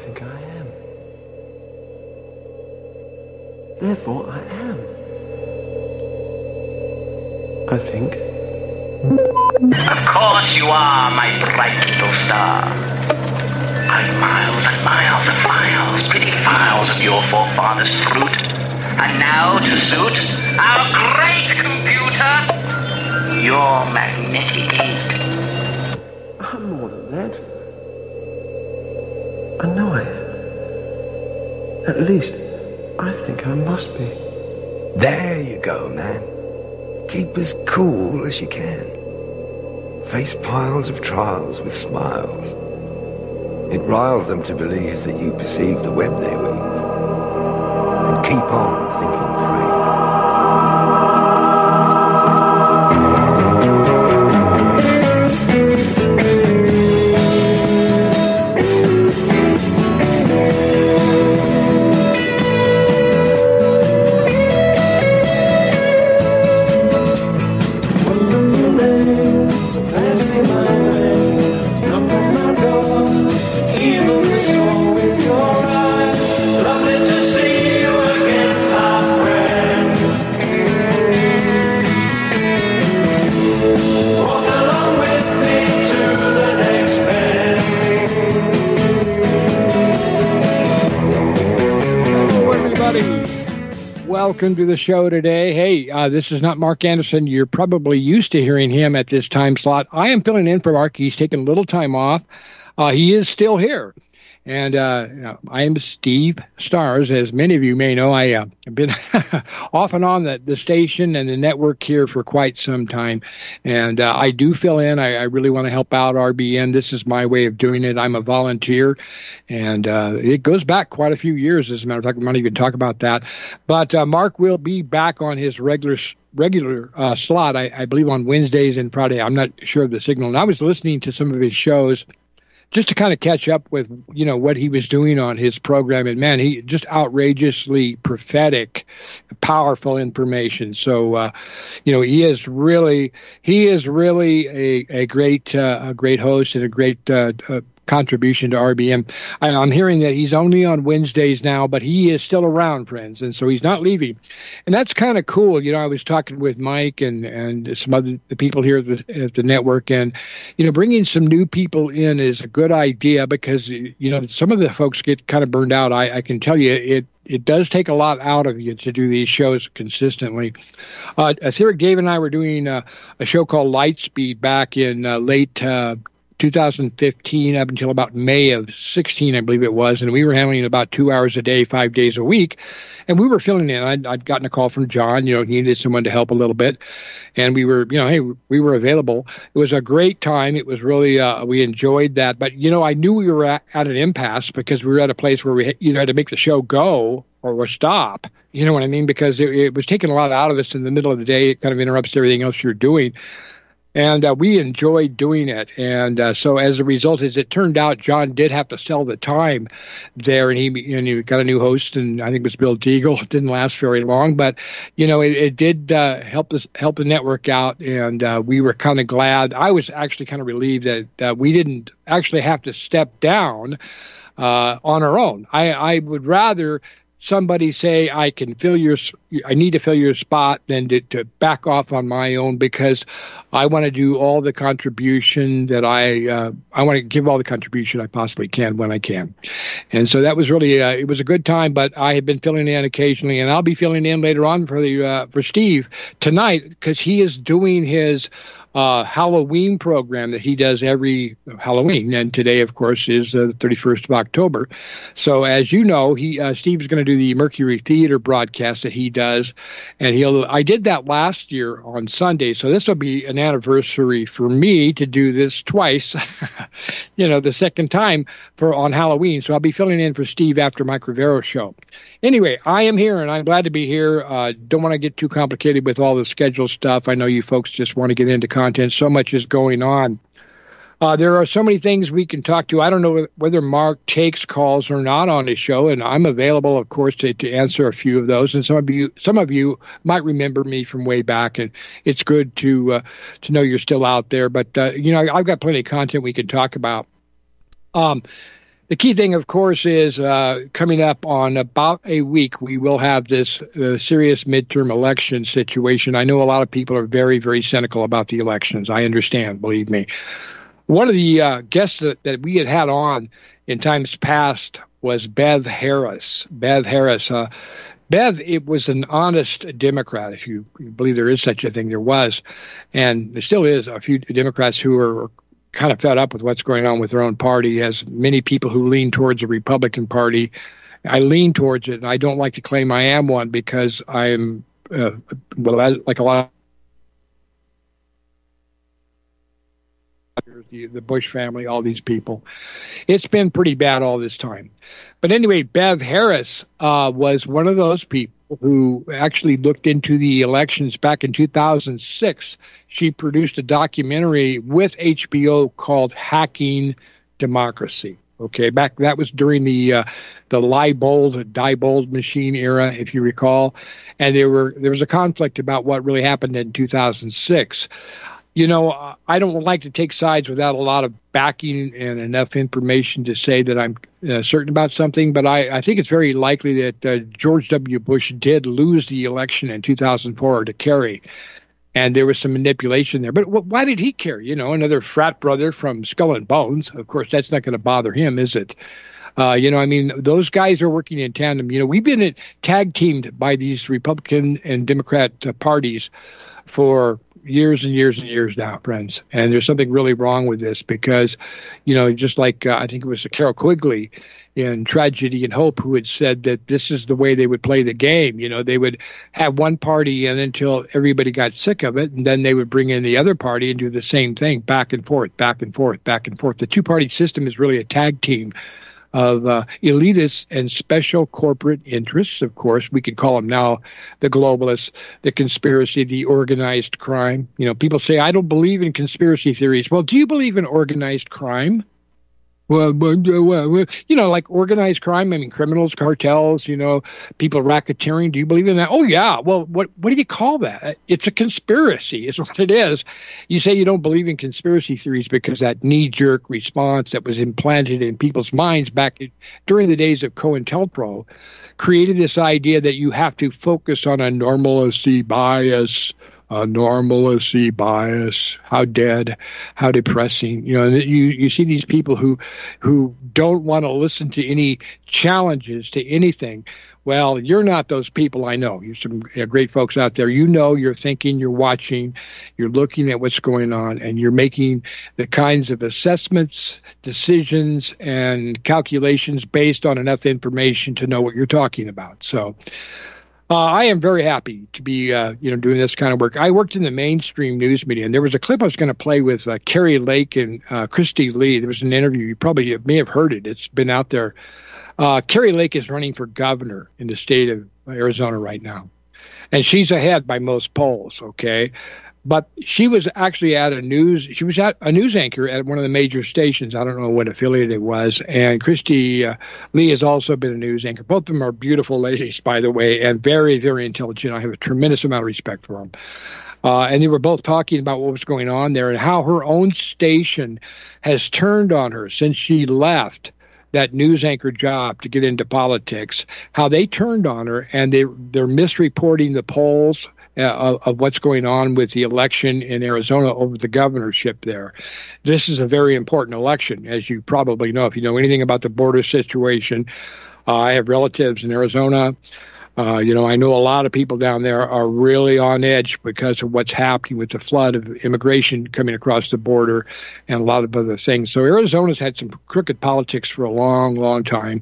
think I am. Therefore, I am. I think. Of course you are, my bright little star. Miles and miles of files, pretty files of your forefathers' fruit. And now to suit our great computer, your magnetic ink. I'm more than that. I know I am. At least, I think I must be. There you go, man. Keep as cool as you can. Face piles of trials with smiles. It riles them to believe that you perceive the web they weave. And keep on thinking free. Welcome to the show today. Hey, this is not Mark Anderson. You're probably used to hearing him at this time slot. I am filling in for Mark. He's taking a little time off. He is still here. And I am Steve Stars. As many of you may know, I have been off and on the station and the network here for quite some time. And I do fill in. I really want to help out RBN. This is my way of doing it. I'm a volunteer. And it goes back quite a few years, as a matter of fact. I'm not even talk about that. But Mark will be back on his regular slot, I believe, on Wednesdays and Friday. I'm not sure of the signal. And I was listening to some of his shows just to kind of catch up with, what he was doing on his program. And man, he just outrageously prophetic, powerful information. So, he is really a great host and a great contribution to RBN. I'm hearing that he's only on Wednesdays now, but he is still around, friends, and so he's not leaving. And that's kind of cool. I was talking with Mike and some other the people here at the network, and bringing some new people in is a good idea because some of the folks get kind of burned out. I can tell you it does take a lot out of you to do these shows consistently. Etheric Dave and I were doing a show called Lightspeed back in late 2015 up until about May of 16, I believe it was, and we were handling about 2 hours a day, 5 days a week, and we were filling in. I'd gotten a call from John, he needed someone to help a little bit, and we were, hey, we were available. It was a great time. It was really, we enjoyed that, but, I knew we were at an impasse because we were at a place where we either had to make the show go or stop, you know what I mean, because it was taking a lot out of us in the middle of the day. It kind of interrupts everything else you're doing. And we enjoyed doing it. And so as a result, as it turned out, John did have to sell the time there. And he got a new host, and I think it was Bill Deagle. It didn't last very long. But, it did help the network out. And we were kind of glad. I was actually kind of relieved that we didn't actually have to step down on our own. I would rather somebody say I need to fill your spot than to back off on my own, because I want to do all the contribution that I want to give all the contribution I possibly can when I can. And so that was really it was a good time. But I have been filling in occasionally, and I'll be filling in later on for Steve tonight, because he is doing his Halloween program that he does every Halloween, and today, of course, is the 31st of October. So, as you know, Steve's going to do the Mercury Theater broadcast that he does, and I did that last year on Sunday, so this will be an anniversary for me to do this twice, the second time on Halloween. So I'll be filling in for Steve after Mike Rivero's show. Anyway, I am here, and I'm glad to be here. Don't want to get too complicated with all the schedule stuff. I know you folks just want to get into content. So much is going on. There are so many things we can talk to. I don't know whether Mark takes calls or not on his show, and I'm available, of course, to answer a few of those. And some of you might remember me from way back, and it's good to know you're still out there. But I've got plenty of content we can talk about. The key thing, of course, is coming up on about a week, we will have this serious midterm election situation. I know a lot of people are very, very cynical about the elections. I understand, believe me. One of the guests that we had on in times past was Bev Harris. Bev, it was an honest Democrat, if you believe there is such a thing. There was, and there still is a few Democrats who are kind of fed up with what's going on with their own party, as many people who lean towards the Republican Party. I lean towards it, and I don't like to claim I am one because I'm, like a lot of the Bush family, all these people. It's been pretty bad all this time. But anyway, Bev Harris was one of those people who actually looked into the elections back in 2006. She produced a documentary with HBO called Hacking Democracy. Okay, that was during the Diebold machine era, if you recall, and there was a conflict about what really happened in 2006. You know, I don't like to take sides without a lot of backing and enough information to say that I'm certain about something, but I think it's very likely that George W. Bush did lose the election in 2004 to Kerry, and there was some manipulation there. But why did he care? You know, another frat brother from Skull and Bones. Of course, that's not going to bother him, is it? You know, I mean, those guys are working in tandem. You know, we've been tag teamed by these Republican and Democrat parties for years and years and years now, friends. And there's something really wrong with this because, you know, just like I think it was Carol Quigley in Tragedy and Hope who had said that this is the way they would play the game. You know, they would have one party and until everybody got sick of it, and then they would bring in the other party and do the same thing, back and forth, back and forth, back and forth. The two-party system is really a tag team of elitists and special corporate interests. Of course, we could call them now the globalists, the conspiracy, the organized crime. You know, people say, I don't believe in conspiracy theories. Well, do you believe in organized crime? Well, you know, like organized crime, I mean, criminals, cartels, you know, people racketeering. Do you believe in that? Oh, yeah. Well, what do you call that? It's a conspiracy is what it is. You say you don't believe in conspiracy theories because that knee-jerk response that was implanted in people's minds back during the days of COINTELPRO created this idea that you have to focus on a normalcy bias. How dead, how depressing. You know, and you see these people who don't want to listen to any challenges to anything. Well, you're not those people. I know you're some great folks out there. You know, you're thinking, you're watching, you're looking at what's going on, and you're making the kinds of assessments, decisions, and calculations based on enough information to know what you're talking about. So I am very happy to be, doing this kind of work. I worked in the mainstream news media, and there was a clip I was going to play with Kari Lake and Christy Lee. There was an interview. You probably may have heard it. It's been out there. Kari Lake is running for governor in the state of Arizona right now, and she's ahead by most polls, okay? But she was actually she was at a news anchor at one of the major stations. I don't know what affiliate it was. And Christy Lee has also been a news anchor. Both of them are beautiful ladies, by the way, and very, very intelligent. I have a tremendous amount of respect for them. And they were both talking about what was going on there and how her own station has turned on her since she left that news anchor job to get into politics, how they turned on her, and they're misreporting the polls of what's going on with the election in Arizona over the governorship there. This is a very important election, as you probably know, if you know anything about the border situation. I have relatives in Arizona. I know a lot of people down there are really on edge because of what's happening with the flood of immigration coming across the border and a lot of other things. So Arizona's had some crooked politics for a long, long time.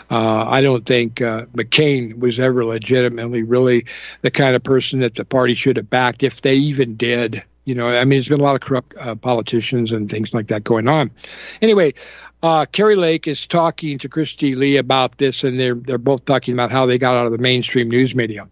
I don't think McCain was ever legitimately really the kind of person that the party should have backed, if they even did. You know, I mean, there's been a lot of corrupt politicians and things like that going on. Anyway, Kari Lake is talking to Christy Lee about this, and they're both talking about how they got out of the mainstream news media.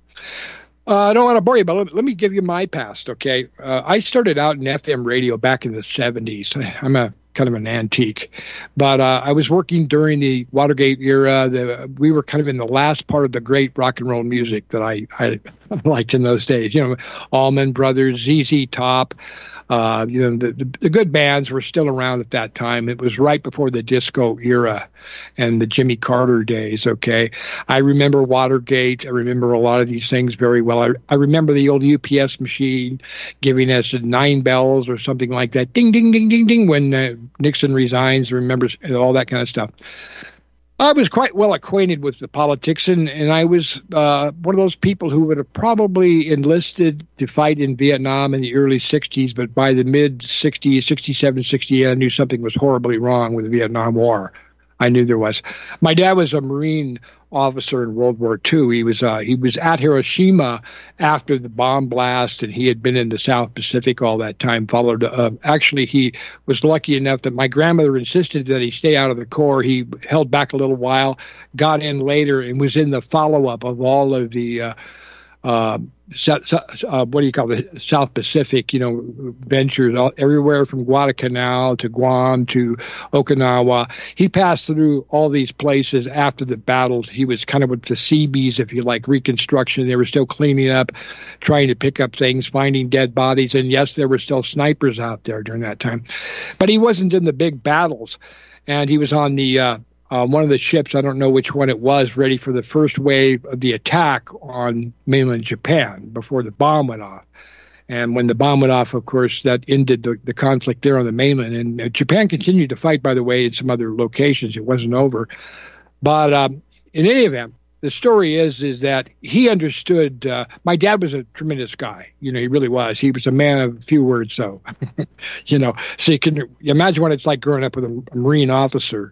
I don't want to bore you, but let me give you my past, okay? I started out in FM radio back in the 70s. I'm a kind of an antique. But I was working during the Watergate era. We were kind of in the last part of the great rock and roll music that I liked in those days. Allman Brothers, ZZ Top. The good bands were still around at that time. It was right before the disco era and the Jimmy Carter days, okay? I remember Watergate. I remember a lot of these things very well. I remember the old UPS machine giving us 9 bells or something like that. Ding, ding, ding, ding, ding, when Nixon resigns. Remember all that kind of stuff. I was quite well acquainted with the politics, and I was one of those people who would have probably enlisted to fight in Vietnam in the early 60s, but by the mid-60s, 67, 68, I knew something was horribly wrong with the Vietnam War. I knew there was. My dad was a Marine officer in World War II. He was at Hiroshima after the bomb blast, and he had been in the South Pacific all that time. Actually, he was lucky enough that my grandmother insisted that he stay out of the Corps. He held back a little while, got in later, and was in the follow-up of all of the South Pacific, ventures everywhere from Guadalcanal to Guam to Okinawa. He passed through all these places after the battles. He was kind of with the Seabees, if you like, Reconstruction. They were still cleaning up, trying to pick up things, finding dead bodies. And yes, there were still snipers out there during that time. But he wasn't in the big battles. And he was on the one of the ships, I don't know which one it was, ready for the first wave of the attack on mainland Japan before the bomb went off. And when the bomb went off, of course, that ended the conflict there on the mainland. And Japan continued to fight, by the way, in some other locations. It wasn't over. But in any event, the story is that he understood. My dad was a tremendous guy. He really was. He was a man of few words, so, So you can imagine what it's like growing up with a Marine officer.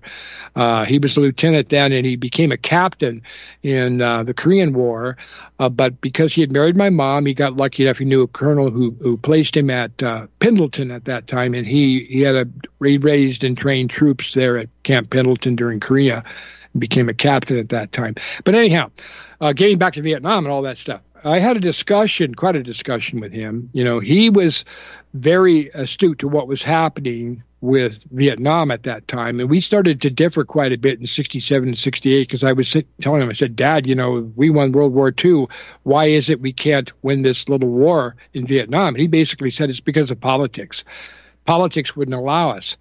He was a lieutenant then, and he became a captain in the Korean War. But because he had married my mom, he got lucky enough. He knew a colonel who placed him at Pendleton at that time, and he raised and trained troops there at Camp Pendleton during Korea. Became a captain at that time. But anyhow, getting back to Vietnam and all that stuff, I had quite a discussion with him. He was very astute to what was happening with Vietnam at that time. And we started to differ quite a bit in 67 and 68 because I was telling him, I said, Dad, we won World War II. Why is it we can't win this little war in Vietnam? And he basically said it's because of politics. Politics wouldn't allow us.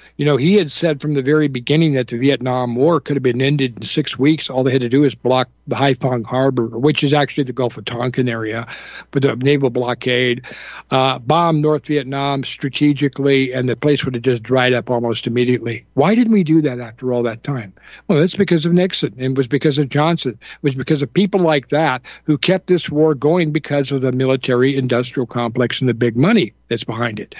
He had said from the very beginning that the Vietnam War could have been ended in 6 weeks. All they had to do is block the Haiphong Harbor, which is actually the Gulf of Tonkin area, with the naval blockade, bomb North Vietnam strategically, and the place would have just dried up almost immediately. Why didn't we do that after all that time? Well, that's because of Nixon. It was because of Johnson. It was because of people like that who kept this war going because of the military-industrial complex and the big money that's behind it.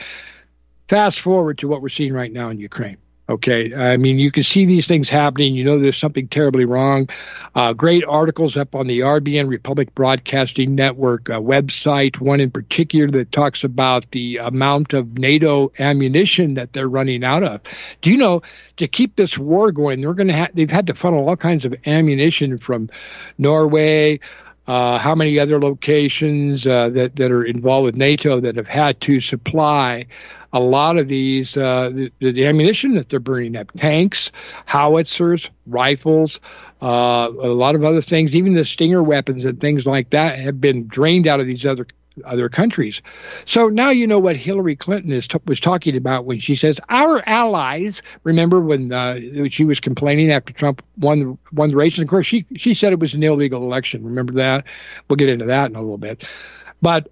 Fast forward to what we're seeing right now in Ukraine. Okay, I mean, you can see these things happening. There's something terribly wrong. Great articles up on the RBN, Republic Broadcasting Network website, one in particular that talks about the amount of NATO ammunition that they're running out of. Do you know, to keep this war going, they've had to funnel all kinds of ammunition from Norway, how many other locations that are involved with NATO that have had to supply a lot of these, the ammunition that they're bringing up, tanks, howitzers, rifles, a lot of other things, even the Stinger weapons and things like that have been drained out of these other countries. So now you know what Hillary Clinton was talking about when she says, our allies, remember when she was complaining after Trump won the race, and of course she said it was an illegal election. Remember that? We'll get into that in a little bit. But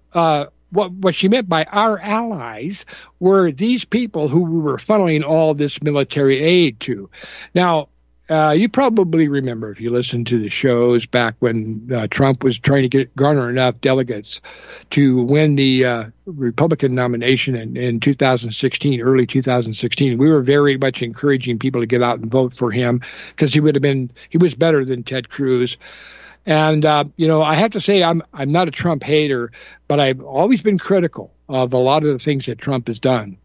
what she meant by our allies were these people who we were funneling all this military aid to. Now, you probably remember, if you listened to the shows back when Trump was trying to garner enough delegates to win the Republican nomination in 2016, early 2016, we were very much encouraging people to get out and vote for him because he was better than Ted Cruz. And, I have to say I'm not a Trump hater, but I've always been critical of a lot of the things that Trump has done,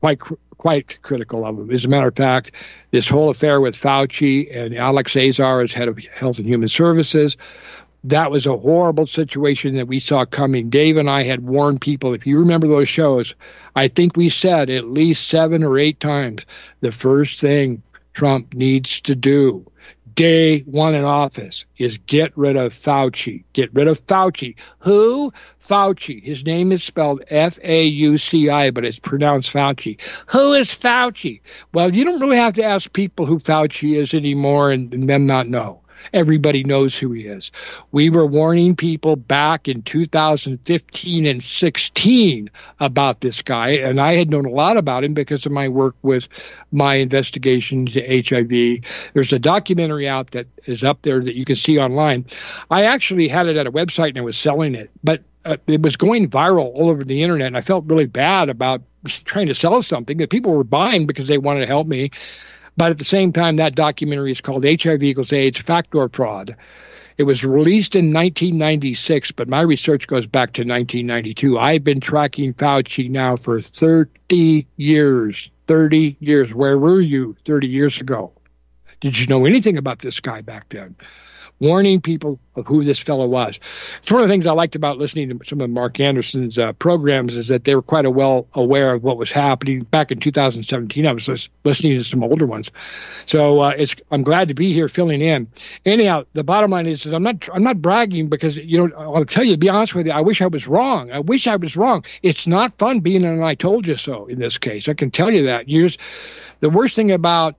quite critical of him. As a matter of fact, this whole affair with Fauci and Alex Azar as head of Health and Human Services, That was a horrible situation that we saw coming. Dave and I had warned people. If you remember those shows, I think we said at least 7 or 8 times, the first thing Trump needs to do day one in office is get rid of Fauci. Get rid of Fauci. Who? Fauci. His name is spelled F-A-U-C-I, but it's pronounced Fauci. Who is Fauci? Well, you don't really have to ask people who Fauci is anymore and them not know. Everybody knows who he is. We were warning people back in 2015 and 16 about this guy, and I had known a lot about him because of my work with my investigation to HIV. There's a documentary out that is up there that you can see online. I actually had it at a website and I was selling it, but it was going viral all over the internet, and I felt really bad about trying to sell something that people were buying because they wanted to help me. But at the same time, that documentary is called HIV equals AIDS, Fact or Fraud. It was released in 1996, but my research goes back to 1992. I've been tracking Fauci now for 30 years. 30 years. Where were you 30 years ago? Did you know anything about this guy back then? Warning people of who this fellow was. It's one of the things I liked about listening to some of Mark Anderson's programs is that they were quite well aware of what was happening. Back in 2017, I was listening to some older ones. So I'm glad to be here filling in. Anyhow, the bottom line is that I'm not bragging because, I'll tell you, to be honest with you, I wish I was wrong. It's not fun being an I told you so in this case. I can tell you that. The worst thing about,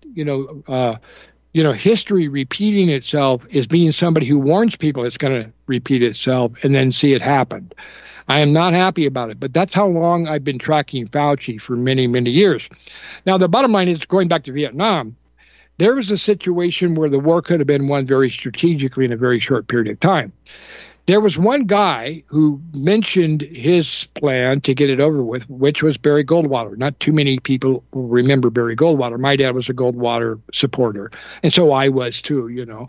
history repeating itself is being somebody who warns people it's going to repeat itself and then see it happen. I am not happy about it, but that's how long I've been tracking Fauci for many, many years. Now, the bottom line is, going back to Vietnam, there was a situation where the war could have been won very strategically in a very short period of time. There was one guy who mentioned his plan to get it over with, which was Barry Goldwater. Not too many people will remember Barry Goldwater. My dad was a Goldwater supporter, and so I was too,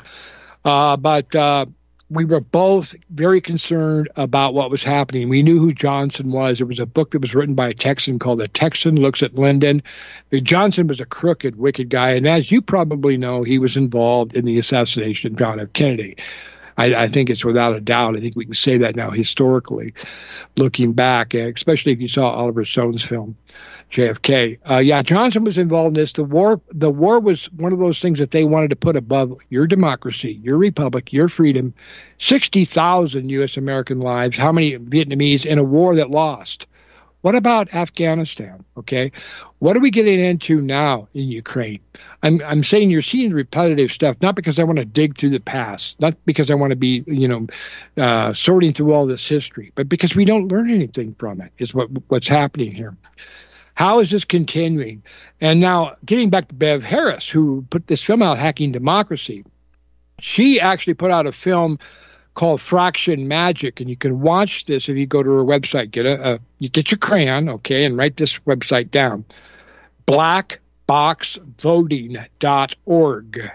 But we were both very concerned about what was happening. We knew who Johnson was. There was a book that was written by a Texan called The Texan Looks at Lyndon. Johnson was a crooked, wicked guy, and as you probably know, he was involved in the assassination of John F. Kennedy. I think it's without a doubt. I think we can say that now historically, looking back, especially if you saw Oliver Stone's film, JFK. Johnson was involved in this. The war was one of those things that they wanted to put above your democracy, your republic, your freedom. 60,000 U.S. American lives. How many Vietnamese in a war that lost? What about Afghanistan? Okay, what are we getting into now in Ukraine? I'm saying you're seeing repetitive stuff, not because I want to dig through the past, not because I want to be, sorting through all this history, but because we don't learn anything from it, is what's happening here. How is this continuing? And now, getting back to Bev Harris, who put this film out, Hacking Democracy, she actually put out a film called Fraction Magic, and you can watch this if you go to her website. You get your crayon, okay, and write this website down. blackboxvoting.org.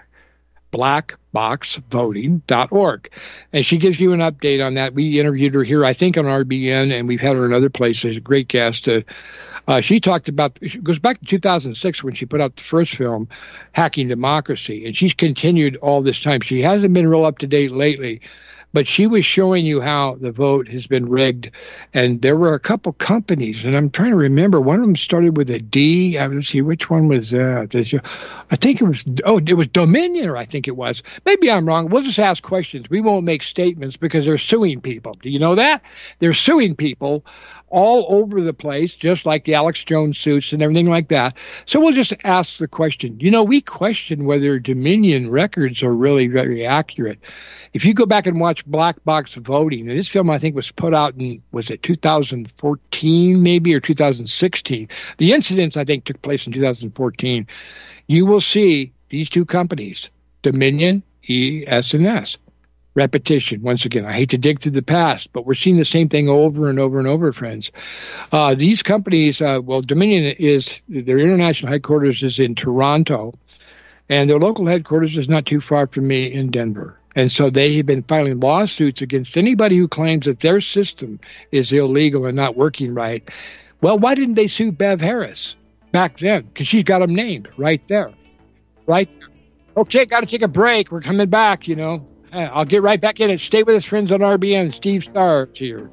blackboxvoting.org. And she gives you an update on that. We interviewed her here, I think, on RBN, and we've had her in other places. A great guest. She talked about, it goes back to 2006 when she put out the first film, Hacking Democracy, and she's continued all this time. She hasn't been real up to date lately, but she was showing you how the vote has been rigged. And there were a couple companies, and I'm trying to remember. One of them started with a D. Let's see, which one was that? I think it was Dominion, or I think it was. Maybe I'm wrong. We'll just ask questions. We won't make statements because they're suing people. Do you know that? They're suing people all over the place, just like the Alex Jones suits and everything like that. So we'll just ask the question. We question whether Dominion records are really very accurate. If you go back and watch Black Box Voting, and this film I think was put out in, was it 2014 maybe, or 2016? The incidents I think took place in 2014. You will see these two companies, Dominion, ES&S. Repetition. Once again, I hate to dig through the past, but we're seeing the same thing over and over and over, friends. These companies, Dominion their international headquarters is in Toronto, and their local headquarters is not too far from me in Denver. And so they have been filing lawsuits against anybody who claims that their system is illegal and not working right. Well, why didn't they sue Bev Harris back then? Because she got them named right there. Right? Okay, got to take a break. We're coming back, I'll get right back in it. Stay with us, friends, on RBN. Steve Starr here.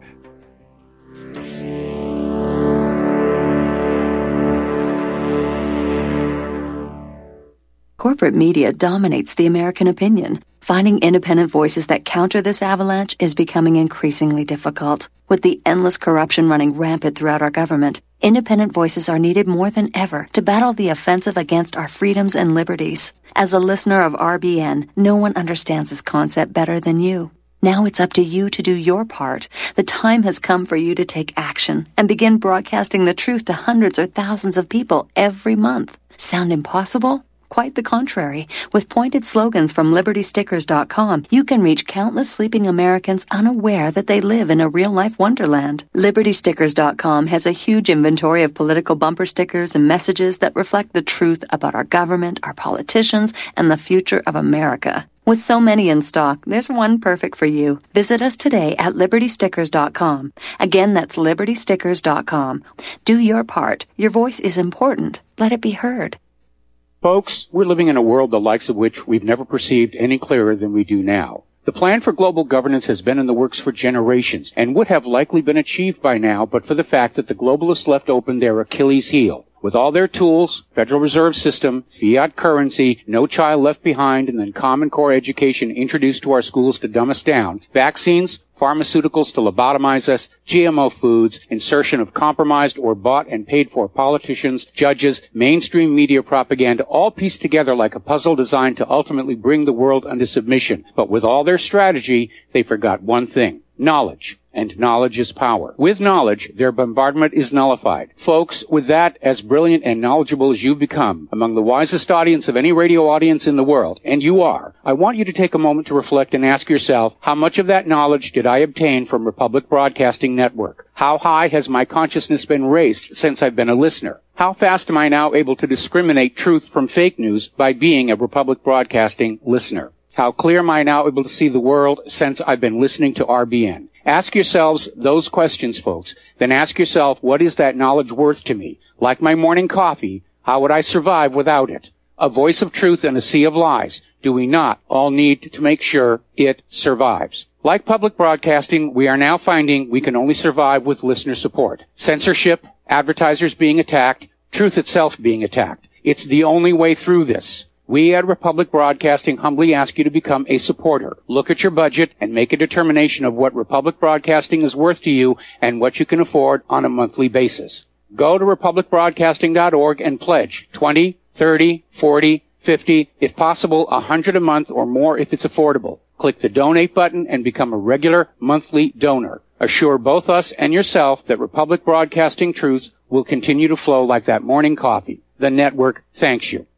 Corporate media dominates the American opinion. Finding independent voices that counter this avalanche is becoming increasingly difficult. With the endless corruption running rampant throughout our government, independent voices are needed more than ever to battle the offensive against our freedoms and liberties. As a listener of RBN, no one understands this concept better than you. Now it's up to you to do your part. The time has come for you to take action and begin broadcasting the truth to hundreds or thousands of people every month. Sound impossible? Quite the contrary. With pointed slogans from LibertyStickers.com, you can reach countless sleeping Americans unaware that they live in a real-life wonderland. LibertyStickers.com has a huge inventory of political bumper stickers and messages that reflect the truth about our government, our politicians, and the future of America. With so many in stock, there's one perfect for you. Visit us today at LibertyStickers.com. Again, that's LibertyStickers.com. Do your part. Your voice is important. Let it be heard. Folks, we're living in a world the likes of which we've never perceived any clearer than we do now. The plan for global governance has been in the works for generations and would have likely been achieved by now but for the fact that the globalists left open their Achilles heel. With all their tools, Federal Reserve System, fiat currency, no child left behind, and then Common Core education introduced to our schools to dumb us down, vaccines, pharmaceuticals to lobotomize us, GMO foods, insertion of compromised or bought and paid for politicians, judges, mainstream media propaganda, all pieced together like a puzzle designed to ultimately bring the world under submission. But with all their strategy, they forgot one thing: knowledge. And knowledge is power. With knowledge, their bombardment is nullified. Folks, with that, as brilliant and knowledgeable as you've become, among the wisest audience of any radio audience in the world, and you are, I want you to take a moment to reflect and ask yourself, how much of that knowledge did I obtain from Republic Broadcasting Network? How high has my consciousness been raised since I've been a listener? How fast am I now able to discriminate truth from fake news by being a Republic Broadcasting listener? How clear am I now able to see the world since I've been listening to RBN? Ask yourselves those questions, folks. Then ask yourself, what is that knowledge worth to me? Like my morning coffee, how would I survive without it? A voice of truth in a sea of lies. Do we not all need to make sure it survives? Like public broadcasting, we are now finding we can only survive with listener support. Censorship, advertisers being attacked, truth itself being attacked. It's the only way through this. We at Republic Broadcasting humbly ask you to become a supporter. Look at your budget and make a determination of what Republic Broadcasting is worth to you and what you can afford on a monthly basis. Go to republicbroadcasting.org and pledge $20, $30, $40, $50, if possible, $100 a month or more if it's affordable. Click the donate button and become a regular monthly donor. Assure both us and yourself that Republic Broadcasting truth will continue to flow like that morning coffee. The network thanks you.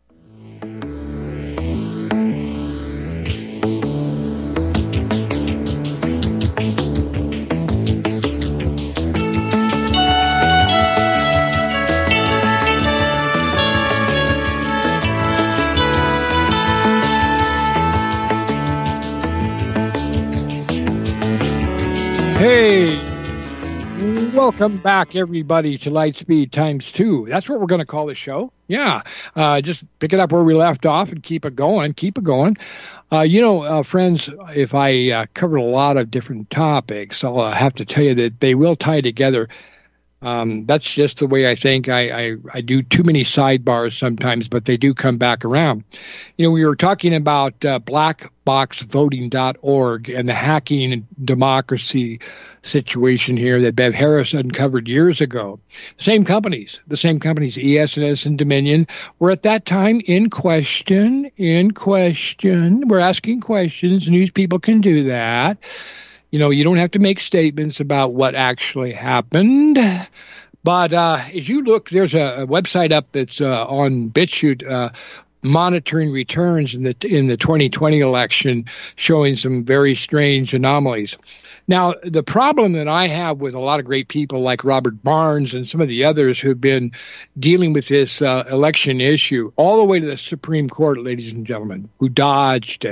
Hey, welcome back, everybody, to Lightspeed Times 2. That's what we're going to call the show. Yeah, just pick it up where we left off and keep it going. Friends, if I covered a lot of different topics, I'll have to tell you that they will tie together. That's just the way I think. I do too many sidebars sometimes, but they do come back around. We were talking about blackboxvoting.org and the hacking democracy situation here that Bev Harris uncovered years ago. The same companies, ES&S and Dominion, were at that time in question. We're asking questions. News people can do that. You don't have to make statements about what actually happened. But as you look, there's a website up that's on BitChute monitoring returns in the 2020 election, showing some very strange anomalies. Now, the problem that I have with a lot of great people like Robert Barnes and some of the others who've been dealing with this election issue all the way to the Supreme Court, ladies and gentlemen, who dodged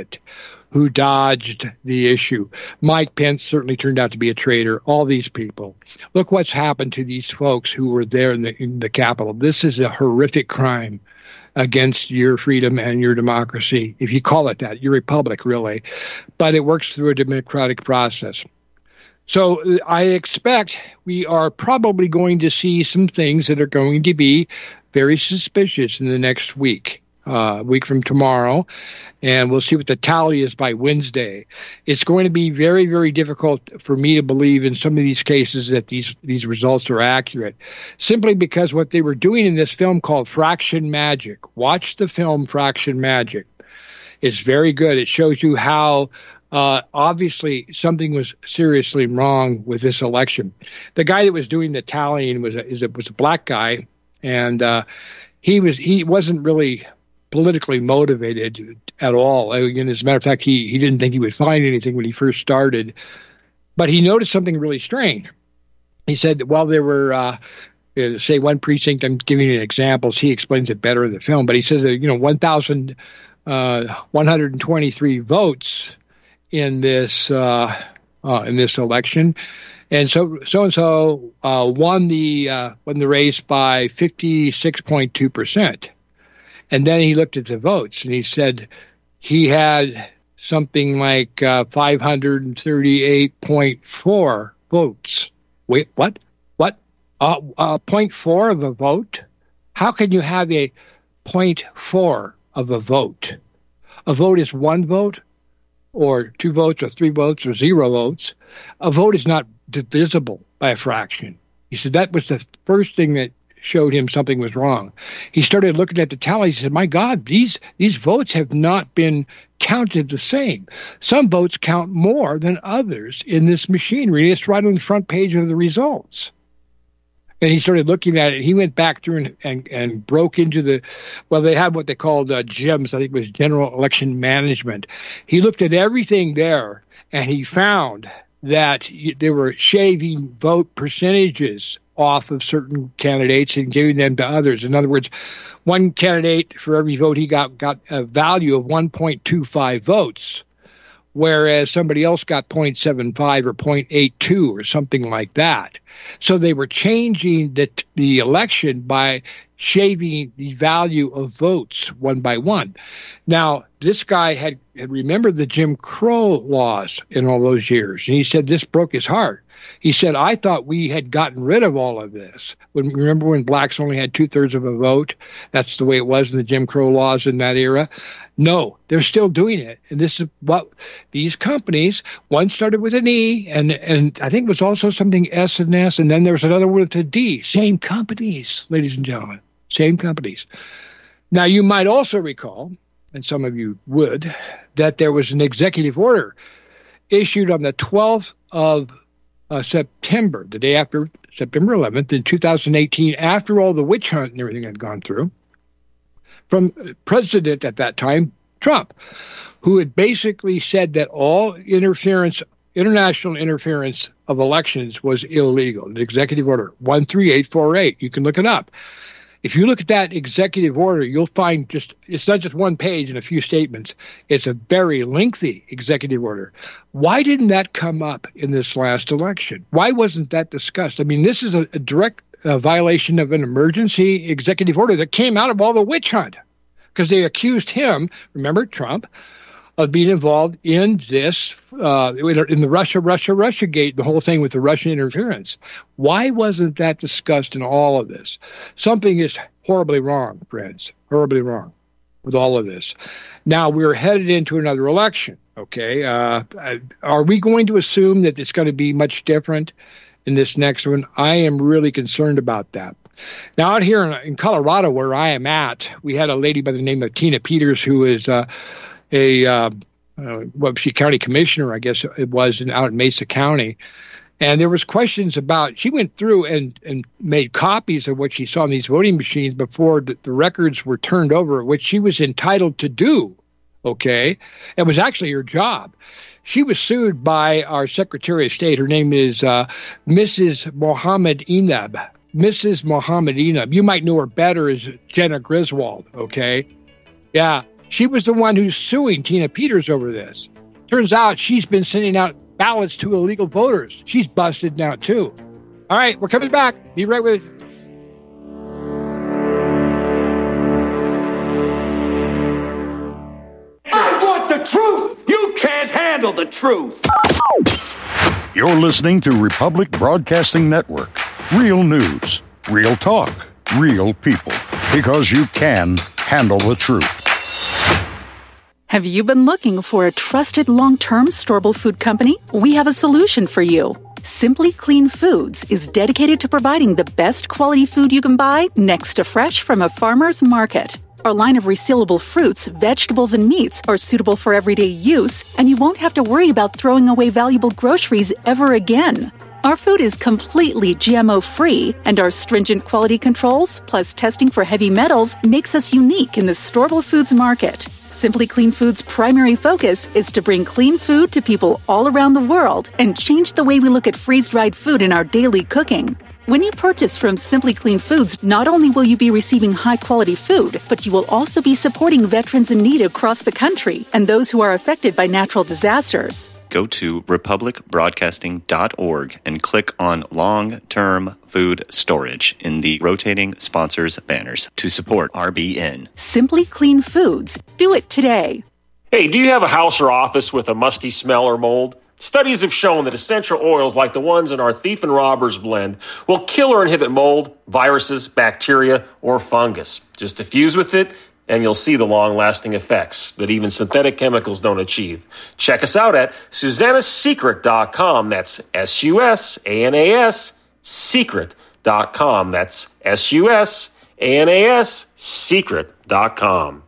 the issue. Mike Pence certainly turned out to be a traitor. All these people. Look what's happened to these folks who were there in the Capitol. This is a horrific crime. against your freedom and your democracy, if you call it that, your republic, really. But it works through a democratic process. So I expect we are probably going to see some things that are going to be very suspicious in the next week. Week from tomorrow, and we'll see what the tally is by Wednesday. It's going to be very, very difficult for me to believe in some of these cases that these results are accurate, simply because what they were doing in this film called Fraction Magic. Watch the film Fraction Magic. It's very good. It shows you how obviously something was seriously wrong with this election. The guy that was doing the tallying was a black guy, and he wasn't really politically motivated at all. And as a matter of fact, he didn't think he would find anything when he first started, but he noticed something really strange. He said that while there were, say, one precinct, I'm giving you examples, he explains it better in the film, but he says that, 1,123 votes in this election. And so won the race by 56.2%. And then he looked at the votes, and he said he had something like 538.4 votes. Wait, what? 0.4 of a vote? How can you have a 0.4 of a vote? A vote is one vote, or two votes, or three votes, or zero votes. A vote is not divisible by a fraction. He said that was the first thing that showed him something was wrong. He started looking at the tallies. He said, my God, these votes have not been counted the same. Some votes count more than others in this machinery. It's right on the front page of the results. And he started looking at it. He went back through and broke into they had what they called GEMS, I think it was General Election Management. He looked at everything there, and he found that they were shaving vote percentages off of certain candidates and giving them to others. In other words, one candidate, for every vote he got a value of 1.25 votes, whereas somebody else got 0.75 or 0.82 or something like that. So they were changing the election by shaving the value of votes one by one. Now, this guy had remembered the Jim Crow laws in all those years, and he said this broke his heart. He said, I thought we had gotten rid of all of this. Remember when blacks only had 2/3 of a vote? That's the way it was in the Jim Crow laws in that era. No, they're still doing it. And this is what these companies, one started with an E, and I think it was also something S and S, and then there was another one with a D. Same companies, ladies and gentlemen, same companies. Now, you might also recall, and some of you would, that there was an executive order issued on the 12th of September, the day after September 11th in 2018, after all the witch hunt and everything had gone through, from President at that time, Trump, who had basically said that all international interference of elections was illegal. An executive order, 13848. You can look it up. If you look at that executive order, you'll find it's not just one page and a few statements. It's a very lengthy executive order. Why didn't that come up in this last election? Why wasn't that discussed? I mean, this is a direct violation of an emergency executive order that came out of all the witch hunt, because they accused him, remember Trump, of being involved in this, in the Russia gate, the whole thing with the Russian interference. Why wasn't that discussed in all of this? Something is horribly wrong, friends, horribly wrong with all of this. Now, we're headed into another election, okay? Are we going to assume that it's going to be much different in this next one? I am really concerned about that. Now, out here in Colorado, where I am at, we had a lady by the name of Tina Peters, who is she county commissioner, I guess it was, out in Mesa County. And there was questions about, she went through and made copies of what she saw in these voting machines before the records were turned over, which she was entitled to do, okay? It was actually her job. She was sued by our Secretary of State. Her name is Mrs. Mohammed Enab. Mrs. Mohammed Enab. You might know her better as Jenna Griswold, okay? Yeah. She was the one who's suing Tina Peters over this. Turns out she's been sending out ballots to illegal voters. She's busted now, too. All right, we're coming back. Be right with you. truth! You can't handle the truth! You're listening to Republic Broadcasting Network. Real news, real talk, real people. Because you can handle the truth. Have you been looking for a trusted long-term storable food company? We have a solution for you. Simply Clean Foods is dedicated to providing the best quality food you can buy next to fresh from a farmer's market. Our line of resealable fruits, vegetables, and meats are suitable for everyday use, and you won't have to worry about throwing away valuable groceries ever again. Our food is completely GMO-free, and our stringent quality controls, plus testing for heavy metals, makes us unique in the storable foods market. Simply Clean Foods' primary focus is to bring clean food to people all around the world and change the way we look at freeze-dried food in our daily cooking. When you purchase from Simply Clean Foods, not only will you be receiving high-quality food, but you will also be supporting veterans in need across the country and those who are affected by natural disasters. Go to republicbroadcasting.org and click on Long-Term Food Storage in the rotating sponsors banners to support RBN. Simply Clean Foods. Do it today. Hey, do you have a house or office with a musty smell or mold? Studies have shown that essential oils like the ones in our Thief and Robbers blend will kill or inhibit mold, viruses, bacteria, or fungus. Just diffuse with it, and you'll see the long-lasting effects that even synthetic chemicals don't achieve. Check us out at SusannaSecret.com. That's SUSANAS Secret.com. That's SUSANAS Secret.com.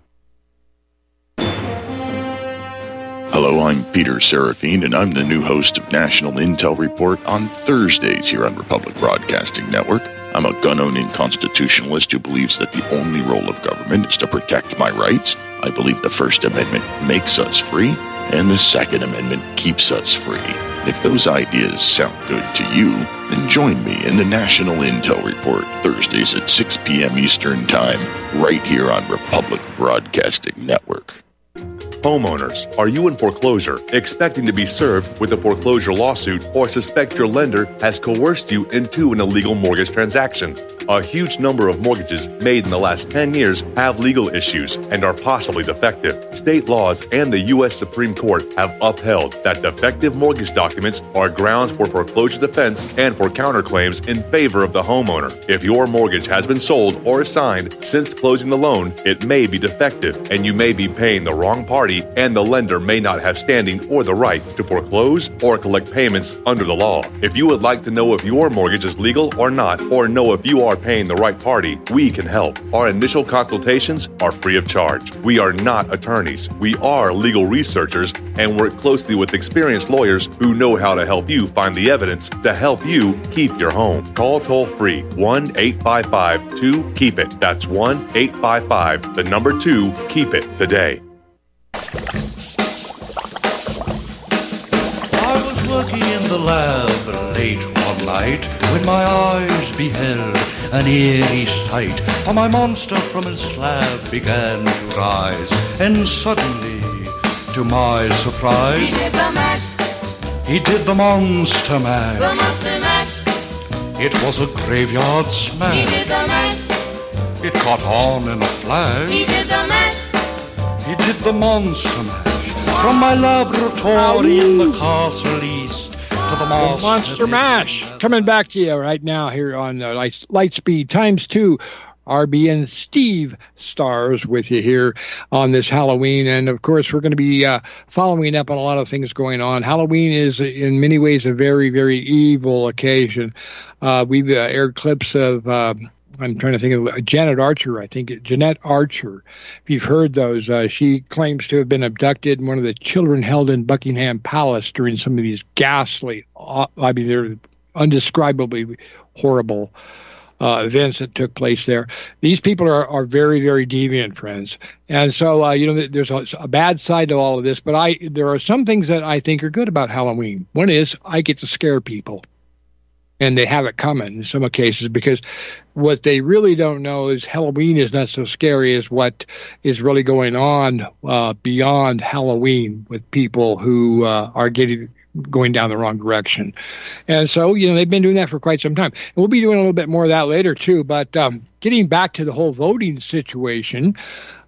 Hello, I'm Peter Serafine, and I'm the new host of National Intel Report on Thursdays here on Republic Broadcasting Network. I'm a gun-owning constitutionalist who believes that the only role of government is to protect my rights. I believe the First Amendment makes us free, and the Second Amendment keeps us free. If those ideas sound good to you, then join me in the National Intel Report Thursdays at 6 p.m. Eastern Time, right here on Republic Broadcasting Network. Homeowners, are you in foreclosure, expecting to be served with a foreclosure lawsuit, or suspect your lender has coerced you into an illegal mortgage transaction? A huge number of mortgages made in the last 10 years have legal issues and are possibly defective. State laws and the U.S. Supreme Court have upheld that defective mortgage documents are grounds for foreclosure defense and for counterclaims in favor of the homeowner. If your mortgage has been sold or assigned since closing the loan, it may be defective and you may be paying the wrong party, and the lender may not have standing or the right to foreclose or collect payments under the law. If you would like to know if your mortgage is legal or not, or know if you are paying the right party, we can help. Our initial consultations are free of charge. We are not attorneys. We are legal researchers and work closely with experienced lawyers who know how to help you find the evidence to help you keep your home. Call toll-free 1-855-2-KEEP-IT. That's 1-855-2-KEEP-IT today. I was working in the lab late one night when my eyes beheld an eerie sight. For my monster from his slab began to rise, and suddenly, to my surprise, he did the mash. He did the monster mash. The monster mash. It was a graveyard smash. He did the mash. It caught on in a flash. He did the mash. He did the monster mash. From my laboratory in the castle east to the Monster Mash. Coming back to you right now here on Lightspeed ×2. RBN Steve Stars with you here on this Halloween. And, of course, we're going to be following up on a lot of things going on. Halloween is, in many ways, a very, very evil occasion. We've aired clips of... I'm trying to think of Jeanette Archer. If you've heard those, she claims to have been abducted, and one of the children held in Buckingham Palace during some of these ghastly, they're undescribably horrible events that took place there. These people are very, very deviant, friends. And so, there's a bad side to all of this, but there are some things that I think are good about Halloween. One is I get to scare people. And they have it coming in some cases, because what they really don't know is Halloween is not so scary as what is really going on beyond Halloween with people who are going down the wrong direction. And so, they've been doing that for quite some time. And we'll be doing a little bit more of that later, too. But getting back to the whole voting situation,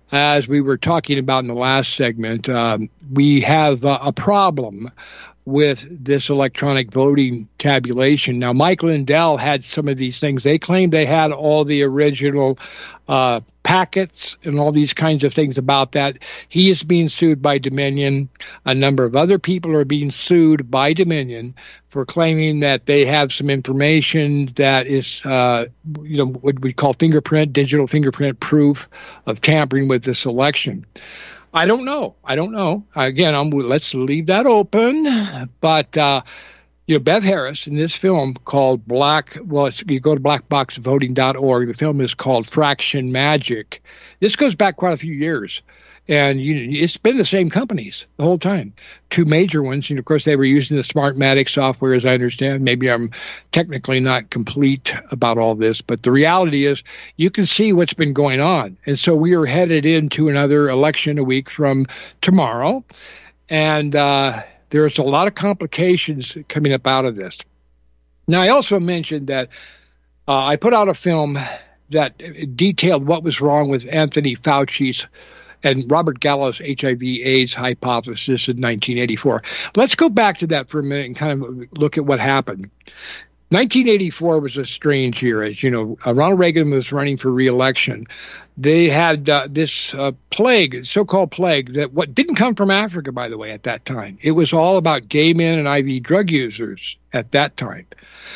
as we were talking about in the last segment, we have a problem with this electronic voting tabulation. Now, Mike Lindell had some of these things. They claimed they had all the original packets and all these kinds of things about that. He is being sued by Dominion. A number of other people are being sued by Dominion for claiming that they have some information that is, what we call digital fingerprint proof of tampering with this election. I don't know. Again, let's leave that open. But, Beth Harris in this film called you go to blackboxvoting.org. The film is called Fraction Magic. This goes back quite a few years. And it's been the same companies the whole time. Two major ones. And, of course, they were using the Smartmatic software, as I understand. Maybe I'm technically not complete about all this. But the reality is you can see what's been going on. And so we are headed into another election a week from tomorrow. And there's a lot of complications coming up out of this. Now, I also mentioned that I put out a film that detailed what was wrong with Anthony Fauci's and Robert Gallo's HIV/AIDS hypothesis in 1984. Let's go back to that for a minute and kind of look at what happened. 1984 was a strange year. As you know, Ronald Reagan was running for re-election. They had this plague, so-called plague, that didn't come from Africa, by the way, at that time. It was all about gay men and IV drug users at that time.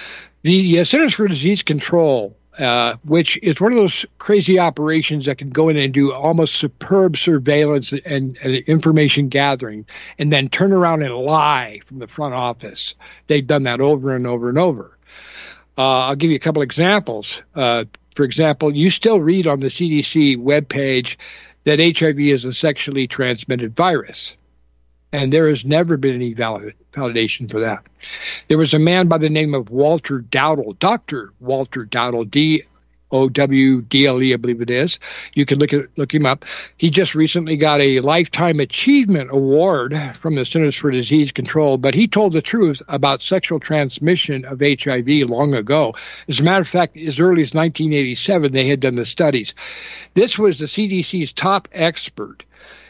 The Centers for Disease Control, which is one of those crazy operations that can go in and do almost superb surveillance and information gathering and then turn around and lie from the front office. They've done that over and over and over. I'll give you a couple examples. For example, you still read on the CDC webpage that HIV is a sexually transmitted virus. And there has never been any validation for that. There was a man by the name of Walter Dowdle, Dr. Walter Dowdle, D-O-W-D-L-E, I believe it is. You can look him up. He just recently got a Lifetime Achievement Award from the Centers for Disease Control, but he told the truth about sexual transmission of HIV long ago. As a matter of fact, as early as 1987, they had done the studies. This was the CDC's top expert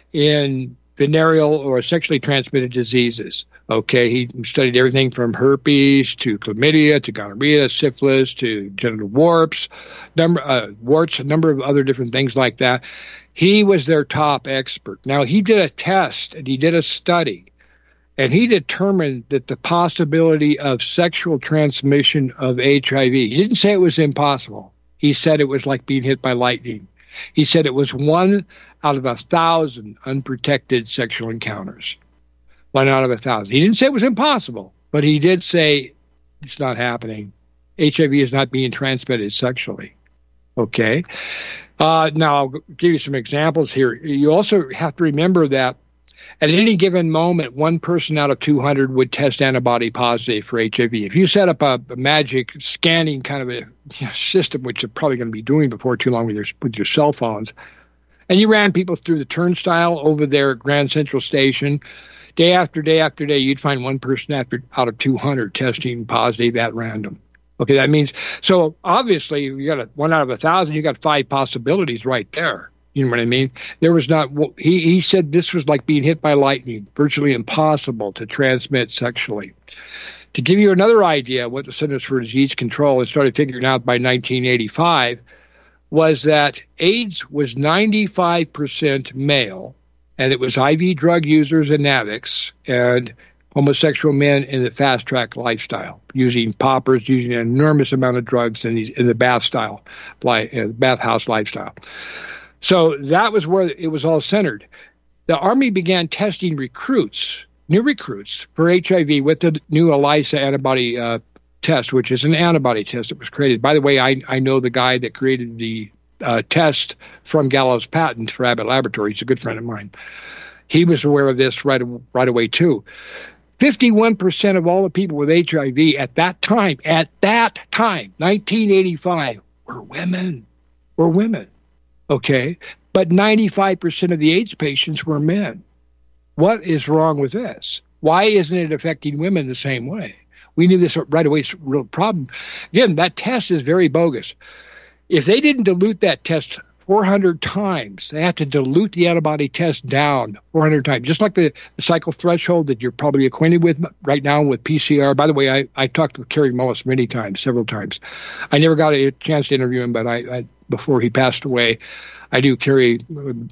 in venereal or sexually transmitted diseases. Okay, he studied everything from herpes to chlamydia to gonorrhea, syphilis to genital warts, a number of other different things like that. He was their top expert. Now, he did a test and he did a study, and he determined that the possibility of sexual transmission of HIV, he didn't say it was impossible. He said it was like being hit by lightning. He said it was 1 out of 1,000 unprotected sexual encounters. 1 out of 1,000. He didn't say it was impossible, but he did say it's not happening. HIV is not being transmitted sexually. Okay? Now, I'll give you some examples here. You also have to remember that at any given moment, 1 person out of 200 would test antibody positive for HIV. If you set up a magic scanning kind of a system, which you're probably going to be doing before too long with your cell phones, and you ran people through the turnstile over there at Grand Central Station, day after day after day, you'd find 1 person out of 200 testing positive at random. Okay, that means, so obviously, you got 1 out of 1,000, you got 5 possibilities right there. You know what I mean? There was not, he said this was like being hit by lightning, virtually impossible to transmit sexually. To give you another idea what the Centers for Disease Control had started figuring out by 1985 was that AIDS was 95% male, and it was IV drug users and addicts and homosexual men in the fast-track lifestyle, using poppers, using an enormous amount of drugs in the bathhouse lifestyle. So that was where it was all centered. The Army began testing new recruits for HIV with the new ELISA antibody test, which is an antibody test that was created. By the way, I know the guy that created the test from Gallo's patent for Abbott Laboratories. He's a good friend of mine. He was aware of this right away, too. 51% of all the people with HIV at that time, 1985, were women. Okay? But 95% of the AIDS patients were men. What is wrong with this? Why isn't it affecting women the same way? We knew this right away. It's a real problem. Again, that test is very bogus. If they didn't dilute that test 400 times. They have to dilute the antibody test down 400 times, just like the cycle threshold that you're probably acquainted with right now with PCR. By the way, I talked with Kerry Mullis many times, several times. I never got a chance to interview him, but I before he passed away, I do carry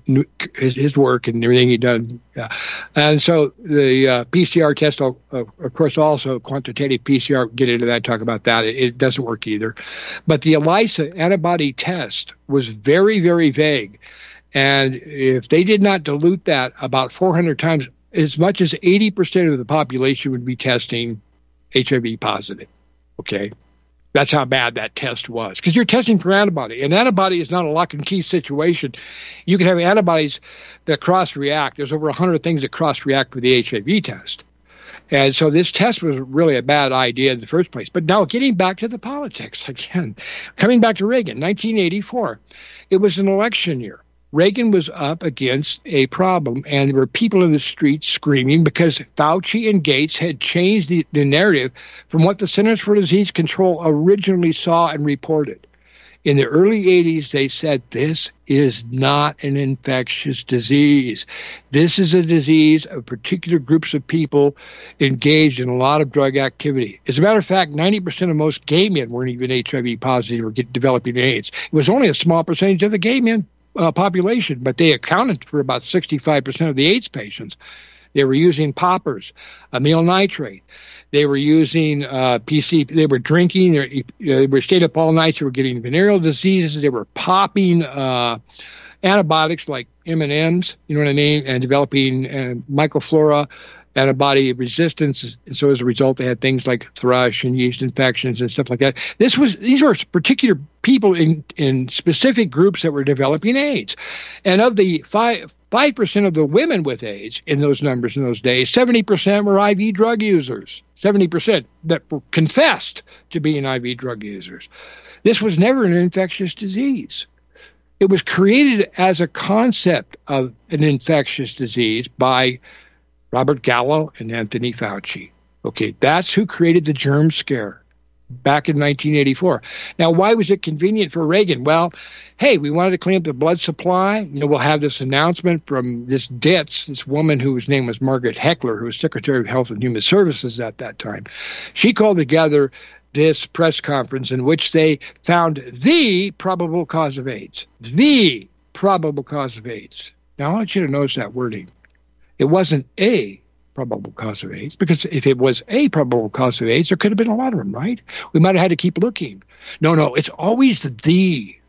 his work and everything he done. And so the PCR test, of course, also quantitative PCR, get into that, talk about that. It doesn't work either. But the ELISA antibody test was very, very vague. And if they did not dilute that about 400 times, as much as 80% of the population would be testing HIV positive. Okay? That's how bad that test was. Because you're testing for antibody. And antibody is not a lock and key situation. You can have antibodies that cross-react. There's over 100 things that cross-react with the HIV test. And so this test was really a bad idea in the first place. But now getting back to the politics again, coming back to Reagan, 1984, it was an election year. Reagan was up against a problem, and there were people in the streets screaming because Fauci and Gates had changed the narrative from what the Centers for Disease Control originally saw and reported. In the early 80s, they said, this is not an infectious disease. This is a disease of particular groups of people engaged in a lot of drug activity. As a matter of fact, 90% of most gay men weren't even HIV positive or developing AIDS. It was only a small percentage of the gay men population, but they accounted for about 65% of the AIDS patients. They were using poppers, amyl nitrate. They were using PC. They were drinking. They were stayed up all night. They were getting venereal diseases. They were popping antibiotics like M&Ms, you know what I mean, and developing microflora antibody resistance. And so as a result, they had things like thrush and yeast infections and stuff like that. These were particular people in specific groups that were developing AIDS. And of the 5% of the women with AIDS in those numbers in those days, 70% were IV drug users. 70% that were confessed to being IV drug users. This was never an infectious disease. It was created as a concept of an infectious disease by Robert Gallo and Anthony Fauci. Okay, that's who created the germ scare back in 1984. Now, why was it convenient for Reagan? Well, hey, we wanted to clean up the blood supply. You know, we'll have this announcement from this Ditz, this woman whose name was Margaret Heckler, who was Secretary of Health and Human Services at that time. She called together this press conference in which they found the probable cause of AIDS. The probable cause of AIDS. Now, I want you to notice that wording. It wasn't a probable cause of AIDS, because if it was a probable cause of AIDS, there could have been a lot of them, right? We might have had to keep looking. No, it's always the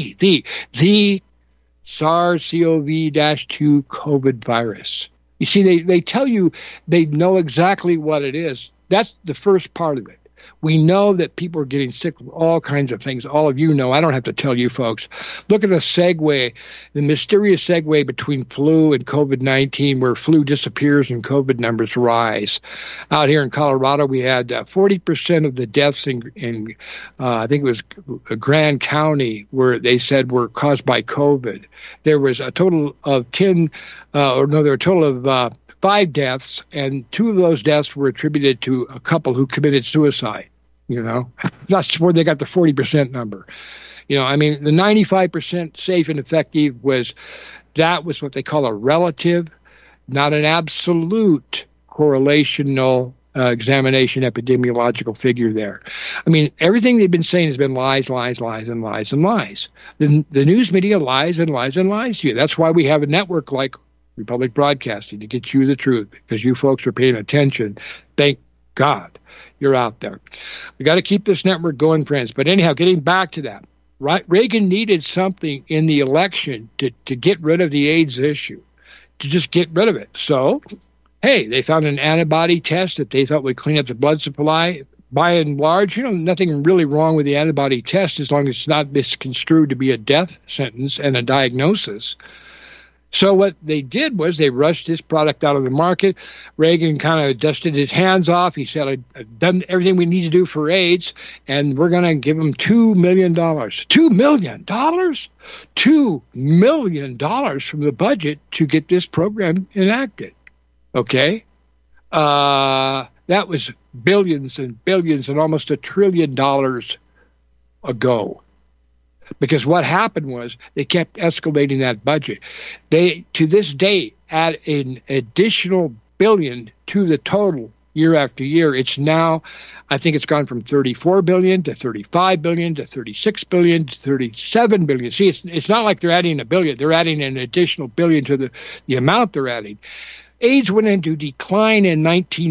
SARS-CoV-2 COVID virus. You see, they tell you they know exactly what it is. That's the first part of it. We know that people are getting sick with all kinds of things. All of you know. I don't have to tell you folks. Look at the segue, the mysterious segue between flu and COVID-19, where flu disappears and COVID numbers rise. Out here in Colorado, we had 40% of the deaths in I think it was Grand County, where they said were caused by COVID. There was a total of 5 deaths, and 2 of those deaths were attributed to a couple who committed suicide. You know, that's where they got the 40% number. You know, I mean, the 95% safe and effective was what they call a relative, not an absolute correlational examination epidemiological figure there. I mean, everything they've been saying has been lies, lies, lies, and lies, and lies. The news media lies and lies and lies to you. That's why we have a network like Republic Broadcasting, to get you the truth, because you folks are paying attention. Thank God you're out there. We got to keep this network going, friends. But anyhow, getting back to that, right? Reagan needed something in the election to get rid of the AIDS issue, to just get rid of it. So, hey, they found an antibody test that they thought would clean up the blood supply. By and large, you know, nothing really wrong with the antibody test as long as it's not misconstrued to be a death sentence and a diagnosis. So what they did was they rushed this product out of the market. Reagan kind of dusted his hands off. He said, I've done everything we need to do for AIDS, and we're going to give them $2 million. $2 million? $2 million from the budget to get this program enacted. Okay? That was billions and billions and almost $1 trillion ago. Because what happened was they kept escalating that budget. They, to this day, add an additional billion to the total year after year. It's now, I think it's gone from 34 billion to 35 billion to 36 billion to 37 billion. See, it's not like they're adding a billion. They're adding an additional billion to the amount they're adding. AIDS went into decline in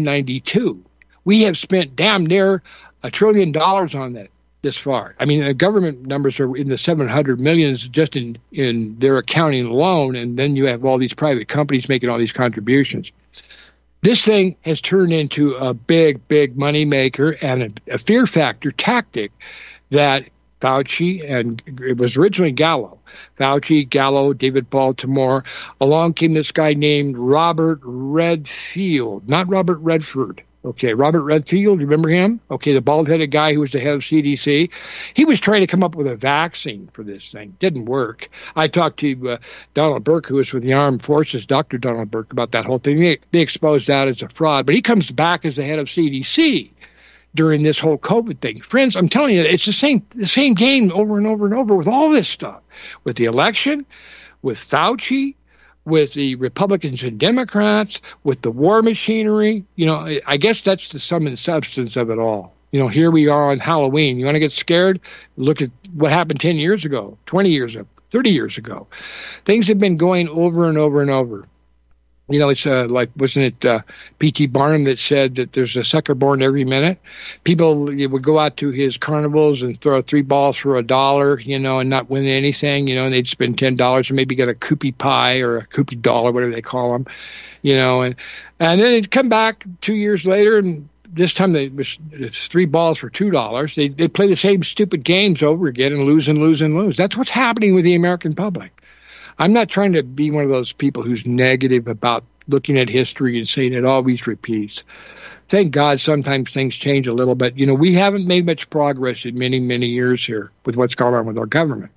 1992. We have spent damn near $1 trillion on that this far. I mean, the government numbers are in the 700 millions just in their accounting alone, and then you have all these private companies making all these contributions. This thing has turned into a big, big money maker and a fear factor tactic that Fauci, and it was originally Gallo, Fauci, Gallo, David Baltimore, along came this guy named Robert Redfield, not Robert Redford. Okay, Robert Redfield, you remember him? Okay, the bald-headed guy who was the head of CDC. He was trying to come up with a vaccine for this thing. Didn't work. I talked to Donald Burke, who was with the Armed Forces, Dr. Donald Burke, about that whole thing. They exposed that as a fraud. But he comes back as the head of CDC during this whole COVID thing. Friends, I'm telling you, it's the same game over and over and over with all this stuff. With the election, with Fauci, with the Republicans and Democrats, with the war machinery. You know, I guess that's the sum and substance of it all. You know, here we are on Halloween. You want to get scared? Look at what happened 10 years ago, 20 years ago, 30 years ago. Things have been going over and over and over. You know, it's like, wasn't it P.T. Barnum that said that there's a sucker born every minute? People would go out to his carnivals and throw 3 balls for $1, you know, and not win anything, you know, and they'd spend $10 and maybe get a Kewpie pie or a Kewpie doll or whatever they call them, you know, and then they'd come back 2 years later, and this time it's 3 balls for $2. They play the same stupid games over again and lose and lose and lose. That's what's happening with the American public. I'm not trying to be one of those people who's negative about looking at history and saying it always repeats. Thank God sometimes things change a little bit. You know, we haven't made much progress in many, many years here with what's going on with our government,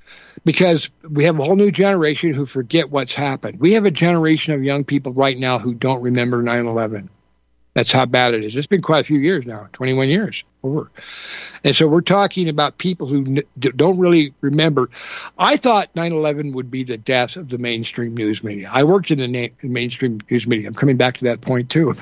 because we have a whole new generation who forget what's happened. We have a generation of young people right now who don't remember 9/11. That's how bad it is. It's been quite a few years now, 21 years over. And so we're talking about people who don't really remember. I thought 9/11 would be the death of the mainstream news media. I worked in the mainstream news media. I'm coming back to that point too.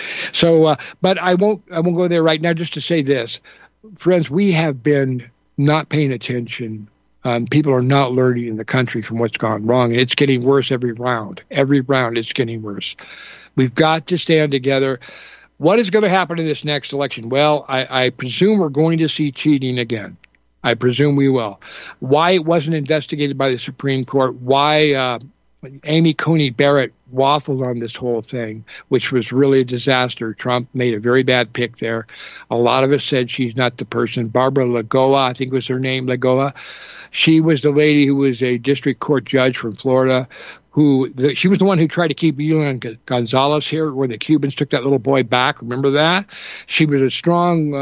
So, but I won't go there right now. Just to say this, friends, we have been not paying attention. People are not learning in the country from what's gone wrong. And it's getting worse every round. Every round it's getting worse. We've got to stand together. What is going to happen in this next election? Well, I presume we're going to see cheating again. I presume we will. Why it wasn't investigated by the Supreme Court, why Amy Coney Barrett waffled on this whole thing, which was really a disaster. Trump made a very bad pick there. A lot of us said she's not the person. Barbara Lagoa, I think was her name, Lagoa. She was the lady who was a district court judge from Florida, she was the one who tried to keep Elian Gonzalez here, where the Cubans took that little boy back. Remember that? She was a strong,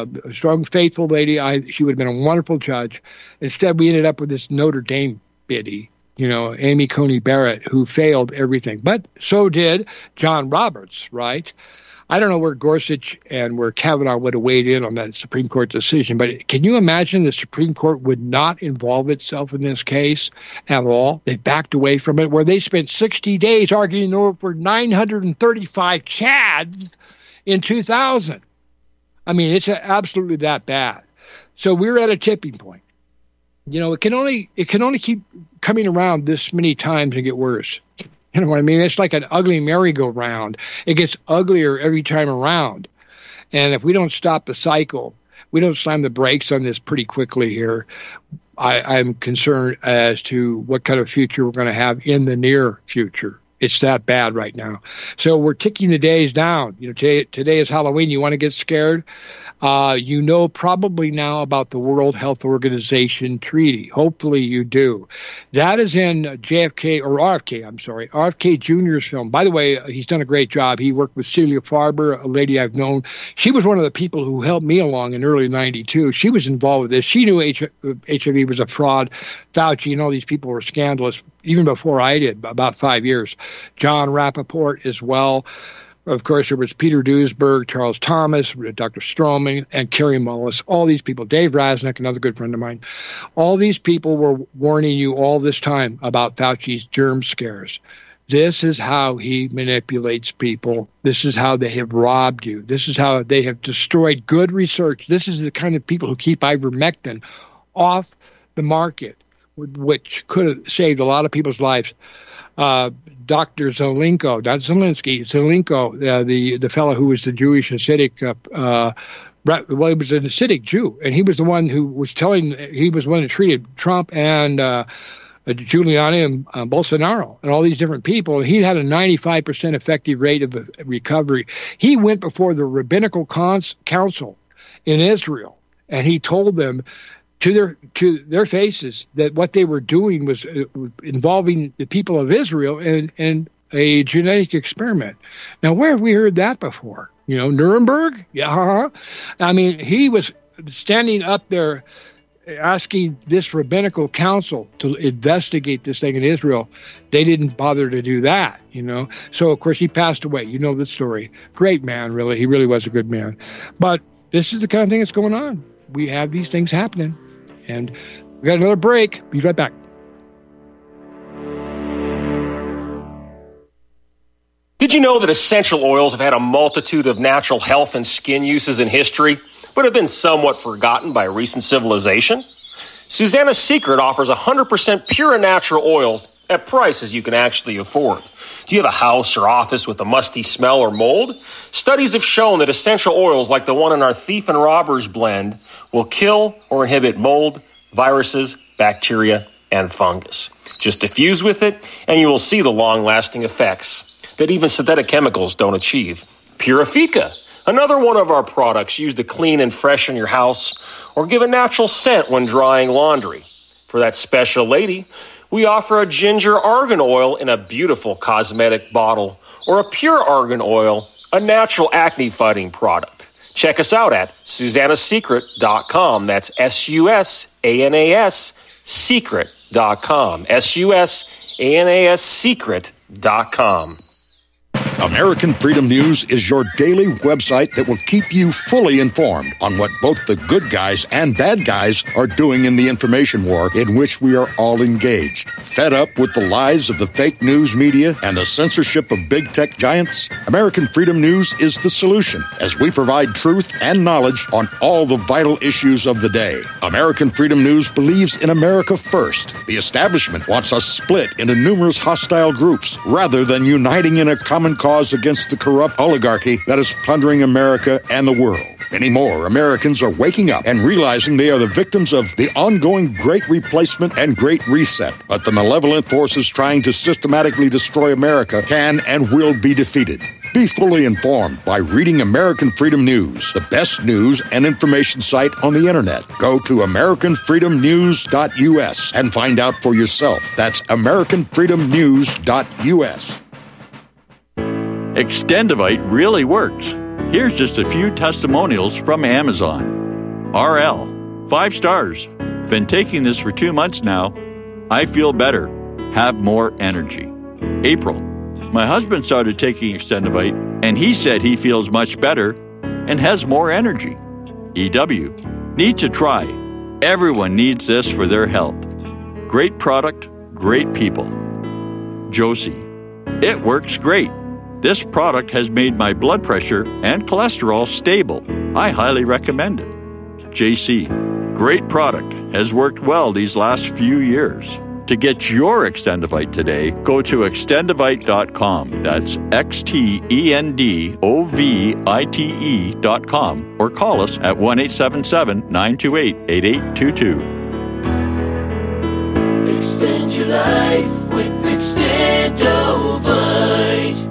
faithful lady. She would have been a wonderful judge. Instead, we ended up with this Notre Dame biddy, you know, Amy Coney Barrett, who failed everything. But so did John Roberts, right? I don't know where Gorsuch and where Kavanaugh would have weighed in on that Supreme Court decision, but can you imagine the Supreme Court would not involve itself in this case at all? They backed away from it, where they spent 60 days arguing over 935 Chads in 2000. I mean, it's absolutely that bad. So we're at a tipping point. You know, it can only keep coming around this many times and get worse. You know what I mean? It's like an ugly merry-go-round. It gets uglier every time around. And if we don't stop the cycle, we don't slam the brakes on this pretty quickly here, I'm concerned as to what kind of future we're going to have in the near future. It's that bad right now. So we're ticking the days down. You know, today is Halloween. You want to get scared? You know probably now about the World Health Organization treaty. Hopefully you do. That is in RFK Jr.'s film. By the way, he's done a great job. He worked with Celia Farber, a lady I've known. She was one of the people who helped me along in early 92. She was involved with this. She knew HIV was a fraud. Fauci and all these people were scandalous even before I did, about 5 years. John Rappaport as well. Of course, there was Peter Duesberg, Charles Thomas, Dr. Stroman, and Kerry Mullis, all these people, Dave Rasnick, another good friend of mine. All these people were warning you all this time about Fauci's germ scares. This is how he manipulates people. This is how they have robbed you. This is how they have destroyed good research. This is the kind of people who keep ivermectin off the market, which could have saved a lot of people's lives. Dr. Zelenko, not Zelensky, Zelenko, the fellow who was the Jewish Hasidic, he was an Hasidic Jew, and he was the one who was he was the one that treated Trump and Giuliani and Bolsonaro and all these different people. He had a 95% effective rate of recovery. He went before the Rabbinical Council in Israel, and he told them to their faces that what they were doing was involving the people of Israel in a genetic experiment. Now, where have we heard that before? Nuremberg? Yeah. I mean, he was standing up there asking this Rabbinical Council to investigate this thing in Israel. They didn't bother to do that, So, of course, he passed away. You know the story. Great man, really. He really was a good man. But this is the kind of thing that's going on. We have these things happening. And we got another break. Be right back. Did you know that essential oils have had a multitude of natural health and skin uses in history, but have been somewhat forgotten by recent civilization? Susanna's Secret offers 100% pure and natural oils at prices you can actually afford. Do you have a house or office with a musty smell or mold? Studies have shown that essential oils like the one in our Thief and Robbers blend will kill or inhibit mold, viruses, bacteria, and fungus. Just diffuse with it, and you will see the long-lasting effects that even synthetic chemicals don't achieve. Purifica, another one of our products used to clean and freshen your house or give a natural scent when drying laundry. For that special lady, we offer a ginger argan oil in a beautiful cosmetic bottle or a pure argan oil, a natural acne-fighting product. Check us out at SusannaSecret.com. That's SUSANAS Secret.com. SUSANAS Secret.com. American Freedom News is your daily website that will keep you fully informed on what both the good guys and bad guys are doing in the information war in which we are all engaged. Fed up with the lies of the fake news media and the censorship of big tech giants? American Freedom News is the solution, as we provide truth and knowledge on all the vital issues of the day. American Freedom News believes in America first. The establishment wants us split into numerous hostile groups rather than uniting in a common cause against the corrupt oligarchy that is plundering America and the world. Many more Americans are waking up and realizing they are the victims of the ongoing Great Replacement and Great Reset. But the malevolent forces trying to systematically destroy America can and will be defeated. Be fully informed by reading American Freedom News, the best news and information site on the internet. Go to AmericanFreedomNews.us and find out for yourself. That's AmericanFreedomNews.us. Extendivite really works. Here's just a few testimonials from Amazon. RL, 5 stars. Been taking this for 2 months now. I feel better. Have more energy. April, my husband started taking Extendivite, and he said he feels much better and has more energy. EW, need to try. Everyone needs this for their health. Great product, great people. Josie, it works great. This product has made my blood pressure and cholesterol stable. I highly recommend it. JC, great product. Has worked well these last few years. To get your Extendivite today, go to extendivite.com. That's XTENDOVITE.com or call us at 1-877-928-8822. Extend your life with Extendovite.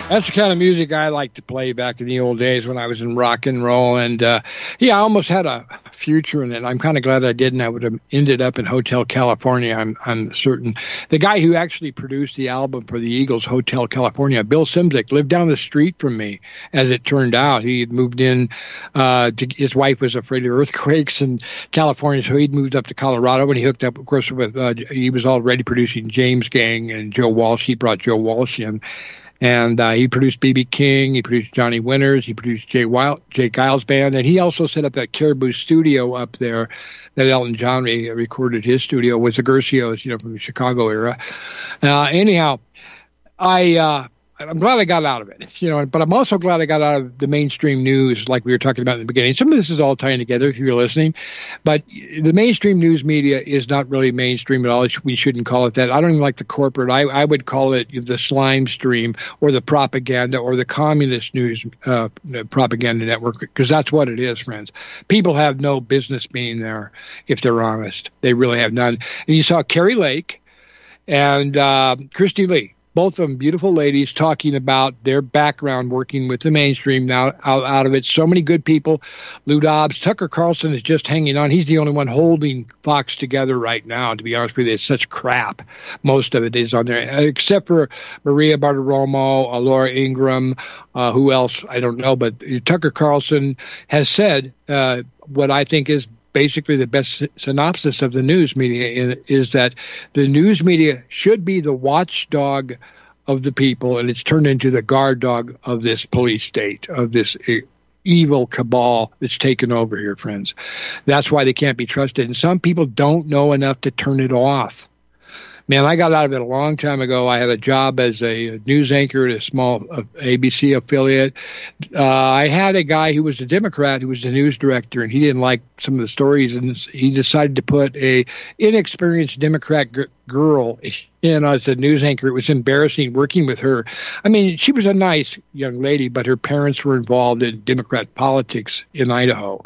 That's the kind of music I like to play back in the old days when I was in rock and roll. And, I almost had a future in it. I'm kind of glad I didn't. I would have ended up in Hotel California, I'm certain. The guy who actually produced the album for the Eagles, Hotel California, Bill Szymczyk, lived down the street from me, as it turned out. He had moved in. His wife was afraid of earthquakes in California, so he'd moved up to Colorado, and he hooked up, of course, with, he was already producing James Gang and Joe Walsh. He brought Joe Walsh in. And he produced B.B. King, he produced Johnny Winters, he produced Jay Giles Band, and he also set up that Caribou studio up there that Elton John recorded his studio with the Gercios, from the Chicago era. Anyhow, I'm glad I got out of it, but I'm also glad I got out of the mainstream news like we were talking about in the beginning. Some of this is all tying together if you're listening, but the mainstream news media is not really mainstream at all. We shouldn't call it that. I don't even like the corporate. I would call it the slime stream or the propaganda or the communist news propaganda network, because that's what it is, friends. People have no business being there if they're honest. They really have none. And you saw Carrie Lake and Christy Lee. Both of them beautiful ladies talking about their background working with the mainstream now out of it. So many good people. Lou Dobbs, Tucker Carlson is just hanging on. He's the only one holding Fox together right now, to be honest with you. It's such crap. Most of it is on there, except for Maria Bartiromo, Laura Ingraham, who else? I don't know. But Tucker Carlson has said what I think is basically the best synopsis of the news media is that the news media should be the watchdog of the people, and it's turned into the guard dog of this police state, of this evil cabal that's taken over here, friends. That's why they can't be trusted. And some people don't know enough to turn it off. Man, I got out of it a long time ago. I had a job as a news anchor at a small ABC affiliate. I had a guy who was a Democrat who was the news director, and he didn't like some of the stories, and he decided to put a inexperienced Democrat girl in as a news anchor. It was embarrassing working with her. I mean, she was a nice young lady, but her parents were involved in Democrat politics in Idaho.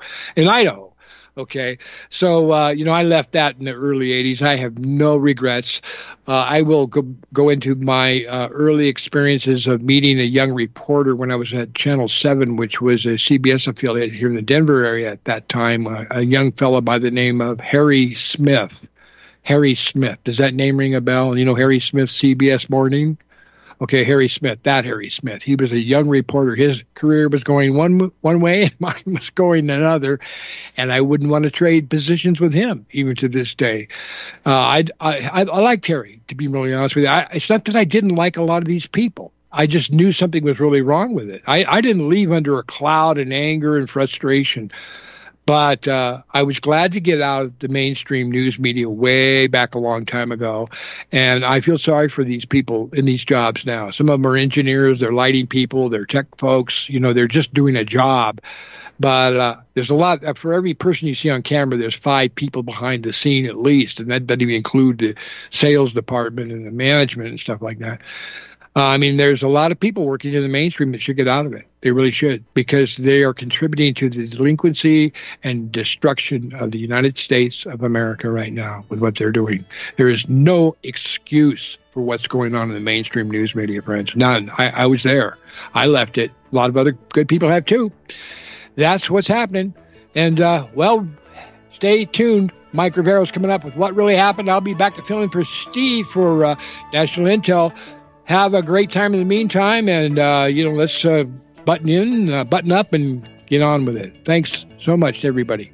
Okay, so, I left that in the early 80s. I have no regrets. I will go into my early experiences of meeting a young reporter when I was at Channel 7, which was a CBS affiliate here in the Denver area at that time, a young fellow by the name of Harry Smith. Harry Smith. Does that name ring a bell? Harry Smith, CBS Morning? Okay, Harry Smith, that Harry Smith. He was a young reporter. His career was going one way and mine was going another, and I wouldn't want to trade positions with him, even to this day. I liked Harry, to be really honest with you. It's not that I didn't like a lot of these people. I just knew something was really wrong with it. I didn't leave under a cloud and anger and frustration. But I was glad to get out of the mainstream news media way back a long time ago. And I feel sorry for these people in these jobs now. Some of them are engineers, they're lighting people, they're tech folks. They're just doing a job. But there's a lot. For every person you see on camera, there's 5 people behind the scene at least. And that doesn't even include the sales department and the management and stuff like that. There's a lot of people working in the mainstream that should get out of it. They really should, because they are contributing to the delinquency and destruction of the United States of America right now with what they're doing. There is no excuse for what's going on in the mainstream news media, friends. None. I was there. I left it. A lot of other good people have too. That's what's happening. And, stay tuned. Mike Rivero's coming up with what really happened. I'll be back to fill in for Steve for National Intel. Have a great time in the meantime, and, let's button up and get on with it. Thanks so much to everybody.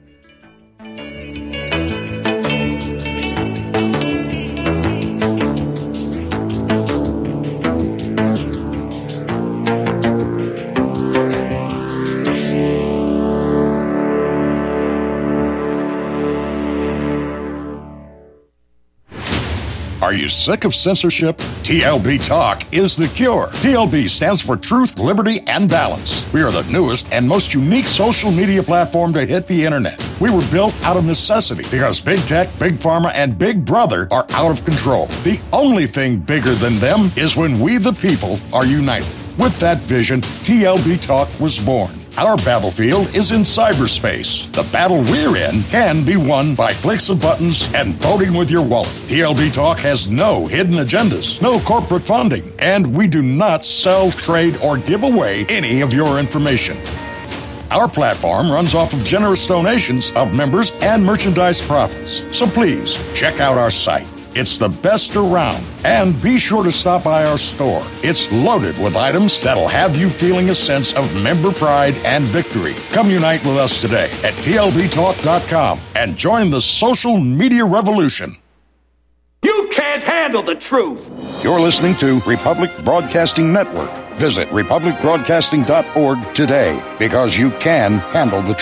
Are you sick of censorship? TLB Talk is the cure. TLB stands for Truth, Liberty, and Balance. We are the newest and most unique social media platform to hit the internet. We were built out of necessity because big tech, big pharma, and big brother are out of control. The only thing bigger than them is when we the people are united. With that vision, TLB Talk was born. Our battlefield is in cyberspace. The battle we're in can be won by clicks of buttons and voting with your wallet. TLB Talk has no hidden agendas, no corporate funding, and we do not sell, trade, or give away any of your information. Our platform runs off of generous donations of members and merchandise profits. So please, check out our site. It's the best around. And be sure to stop by our store. It's loaded with items that'll have you feeling a sense of member pride and victory. Come unite with us today at TLBTalk.com and join the social media revolution. You can't handle the truth. You're listening to Republic Broadcasting Network. Visit republicbroadcasting.org today because you can handle the truth.